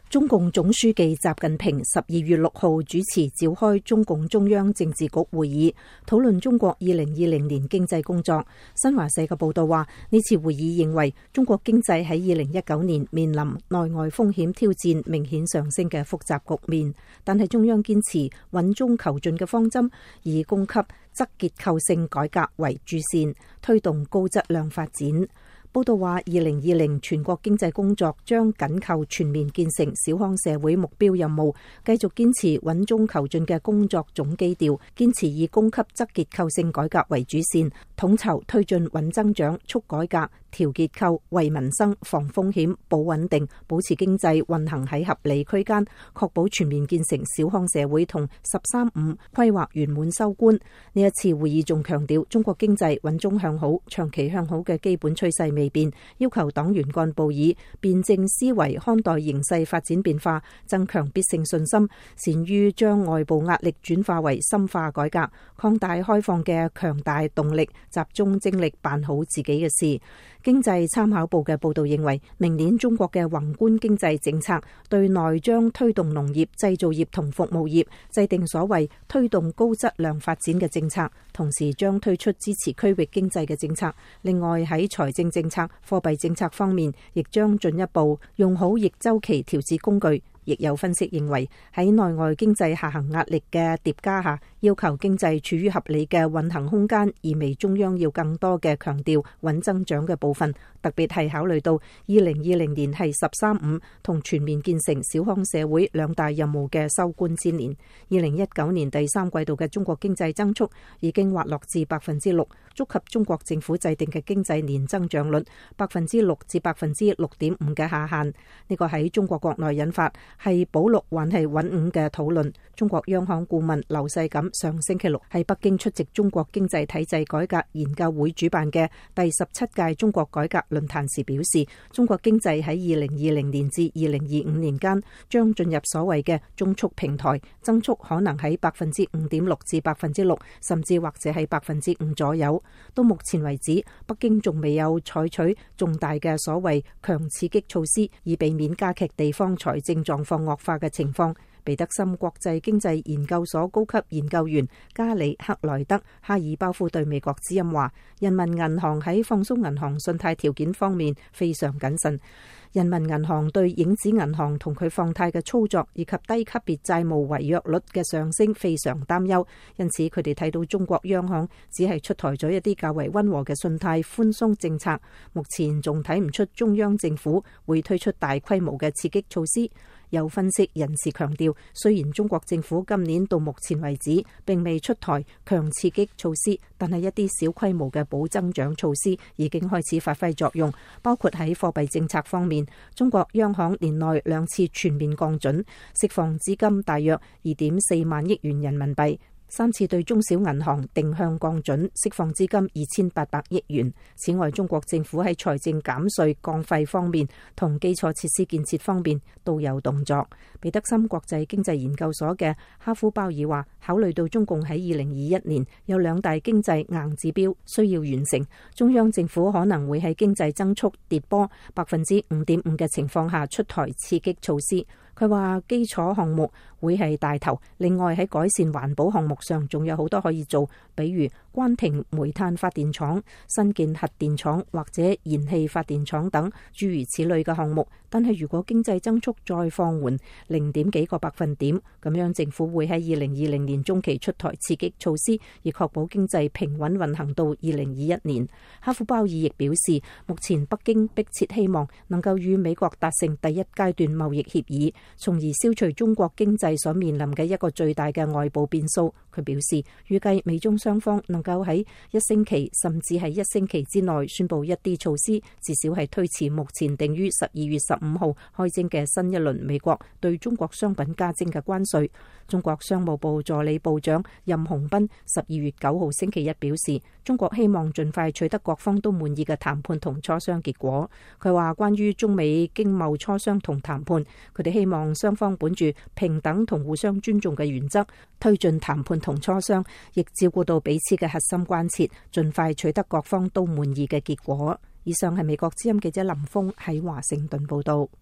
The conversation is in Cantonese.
中共總書記習近平12月6號主持召開中共中央政治局會議，討論中國2020年經濟工作。新華社嘅報道話，呢次會議認為中國經濟喺2019年面臨內外風險挑戰明顯上升嘅複雜局面，但係中央堅持穩中求進嘅方針，以供給側結構性改革為主線，推動高質量發展。報道話，2020全國經濟工作將緊扣全面建成小康社會目標任務，繼續堅持穩中求進嘅工作總基調，堅持以供給側結構性改革為主線，統籌推進穩增長、促改革、調結構、為民生、防風險、保穩定，保持經濟運行喺合理區間，確保全面建成小康社會同“15+5”規劃圓滿收官。呢一次會議仲強調，中國經濟穩中向好、長期向好嘅基本趨勢未變，要求黨員幹部以辯證思維看待形勢發展變化，增強必勝信心，善於將外部壓力轉化為深化改革，擴大開放嘅強大動力，集中精力辦好自己嘅事。經濟參考報嘅報道認為，明年中國嘅宏觀經濟政策對內將推動農業、製造業同服務業制定所謂推動高質量發展嘅政策，同時將推出支持區域經濟嘅政策。另外喺財政政策、貨幣政策方面，亦將進一步用好逆周期調節工具。亦有分析認為，喺內外經濟下行壓力嘅疊加下，要求經濟處於合理嘅運行空間，意味中央要更多嘅強調穩增長嘅部分，特別係考慮到2020年係“15+5”同全面建成小康社會兩大任務嘅收官之年。2019年第三季度嘅中國經濟增速已經滑落至6%，觸及中國政府制定嘅經濟年增長率6%至6.5%嘅下限。呢個喺中國國內引發係保六還係穩五嘅討論。中國央行顧問劉世錦上星期六喺北京出席中國經濟體制改革研究會主辦嘅第17屆中國改革論壇時表示，中國經濟喺2020年至2025年間將進入所謂嘅中速平台，增速可能喺5.6%至6%，甚至或者係5%左右。到目前為止，北京仲未有採取重大嘅所謂強刺激措施，以避免加劇地方財政狀況惡化嘅情況。彼得森國際經濟研究所高級研究員加里克萊德哈爾包夫對美國之音話，人民銀行喺放鬆銀行信貸條件方面非常謹慎。人民銀行對影子銀行同佢放貸嘅操作以及低級別債務違約率嘅上升非常擔憂，因此佢哋睇到中國央行只係出台咗一啲較為溫和嘅信貸寬鬆政策，目前仲睇唔出中央政府會推出大規模嘅刺激措施。有分析人士強調，雖然中國政府今年到目前為止並未出台強刺激措施，但係一啲小規模嘅保增長措施已經開始發揮作用，包括喺貨幣政策方面，中國央行年內2次全面降準，釋放資金大約2.4萬億元人民幣。3次對中小銀行定向降準，釋放資金2800億元。此外，中國政府喺財政減稅降費方面同基礎設施建設方面都有動作。彼得森國際經濟研究所嘅哈夫鮑爾話，考慮到中共喺2021年有2大經濟硬指標需要完成，中央政府可能會喺經濟增速跌波5.5%嘅情況下出台刺激措施。佢話基礎項目會係大頭，另外喺改善環保項目上仲有好多可以做，比如關停煤炭發電廠、新建核電廠或者燃氣發電廠等諸如此類嘅項目。但係如果經濟增速再放緩0.幾個百分點，咁樣政府會喺2020年中期出台刺激措施，以確保經濟平穩運行到2021年。哈夫鮑爾亦表示，目前北京迫切希望能夠與美國達成第1階段貿易協議，從而消除中國經濟所面臨嘅一個最大嘅外部變數。佢表示，預計美中雙方能夠喺1星期甚至係1星期之內宣布一啲措施，至少係推遲目前定於12月15號開徵嘅新一輪美國對中國商品加徵嘅關稅。中國商務部助理部長任洪斌12月9號星期一表示，中國希望盡快取得各方都滿意嘅談判同磋商結果。佢話，關於中美經貿磋商同談判，佢哋希望雙方本住平等同互相尊重嘅原則推進談判同磋商，亦照顧到彼此嘅核心關切，盡快取得各方都滿意嘅結果。以上係美國之音記者林峰喺華盛頓報道。